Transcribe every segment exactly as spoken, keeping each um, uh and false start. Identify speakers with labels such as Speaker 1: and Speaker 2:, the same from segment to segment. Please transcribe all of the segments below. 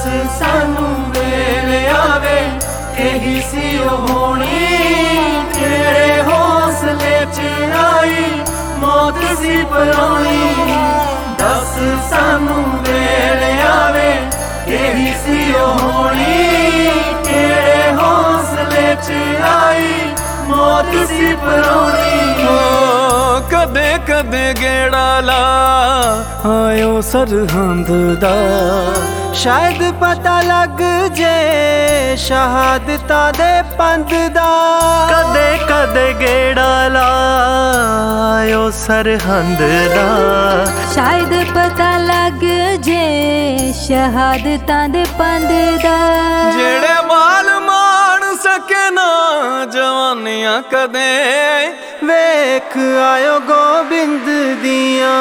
Speaker 1: सानू मेरे आवे यही सी होनी, तेरे हौसले च आई मौत सी परानी। दस सानू मेरे आवे यही सी होनी, तेरे हौसले च आई मौत सी परानी।
Speaker 2: कदे कदे गेड़ा ला आयो सरहंद दा,
Speaker 1: शायद पता लग जे शहादतां दे पंध दा।
Speaker 2: कदे कदे गेड़ा ला आयो सरहंद दा,
Speaker 3: शायद पता लग जे शहादतां दे पंध दा।
Speaker 2: जेड़े बाल मान सके ना जवानियां कदे,
Speaker 1: वेख आयो गोबिंद दियां,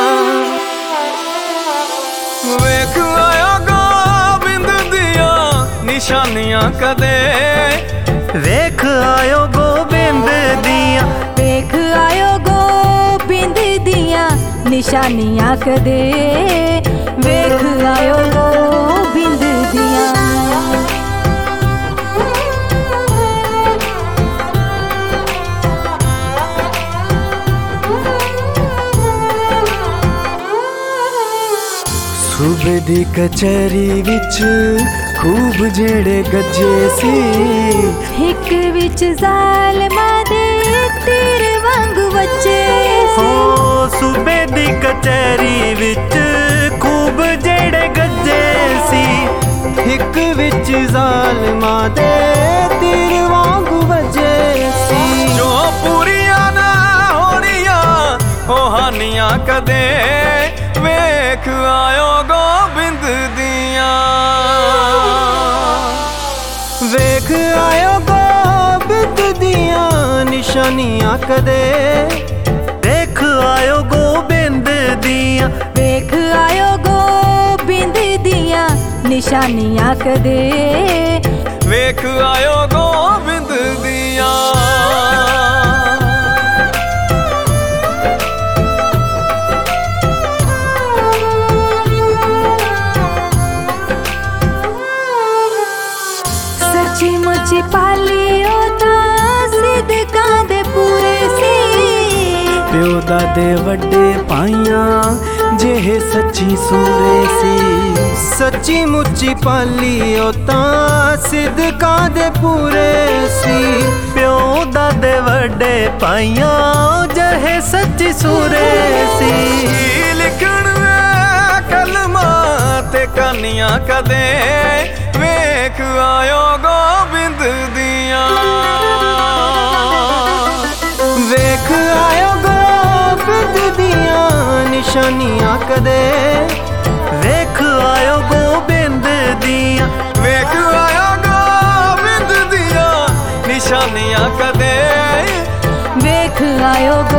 Speaker 2: वेख आयो गोबिंद दियां निशानियां कदे।
Speaker 1: वेख आयो गोबिंद दियां,
Speaker 3: वेख आयो गोबिंद दियां निशानियां कदे। वेख आयो गोबिंद दियां।
Speaker 1: सूबे दी कचहरी विच खूब जेड़े गज्जे सी,
Speaker 3: हिक विच ज़ालिमां दे तीर वांगू वज्जे सी।
Speaker 1: हो सूबे दी कचहरी विच खूब जेड़े गज्जे सी, हिक विच ज़ालिमां दे तीर वांगू वज्जे सी।
Speaker 2: जो पूरियां ना होनियां ओ हानियां कदे, वेख आयो गोबिंद दियां।
Speaker 1: वेख आयो गोबिंद दियां निशानियां कदे। वेख आयो गोबिंद दियां,
Speaker 3: वेख आयो गोबिंद दियां निशानियां कदे।
Speaker 2: वेख आयो गोबिंद दियां।
Speaker 3: सच्ची मुच्ची पालियो तां सिदकां दे पूरे सी,
Speaker 1: प्यो दादे वड्डे पाइयां जेहे सच्ची सूरे सी। सच्ची मुच्ची पालियो तां सिदकां दे पूरे सी, प्यो दादे वड्डे पाइयां जेहे सच्ची सूरे सी।
Speaker 2: लिखण कलमा ते कहानियां कदे, वेख आयो गोबिंद दियां।
Speaker 1: वेख आयो गोबिंद दियां निशानियां कदे। वेख आयो गोबिंद दियां,
Speaker 2: वेख आयो गोबिंद दियां निशानियां कदे।
Speaker 3: वेख आयो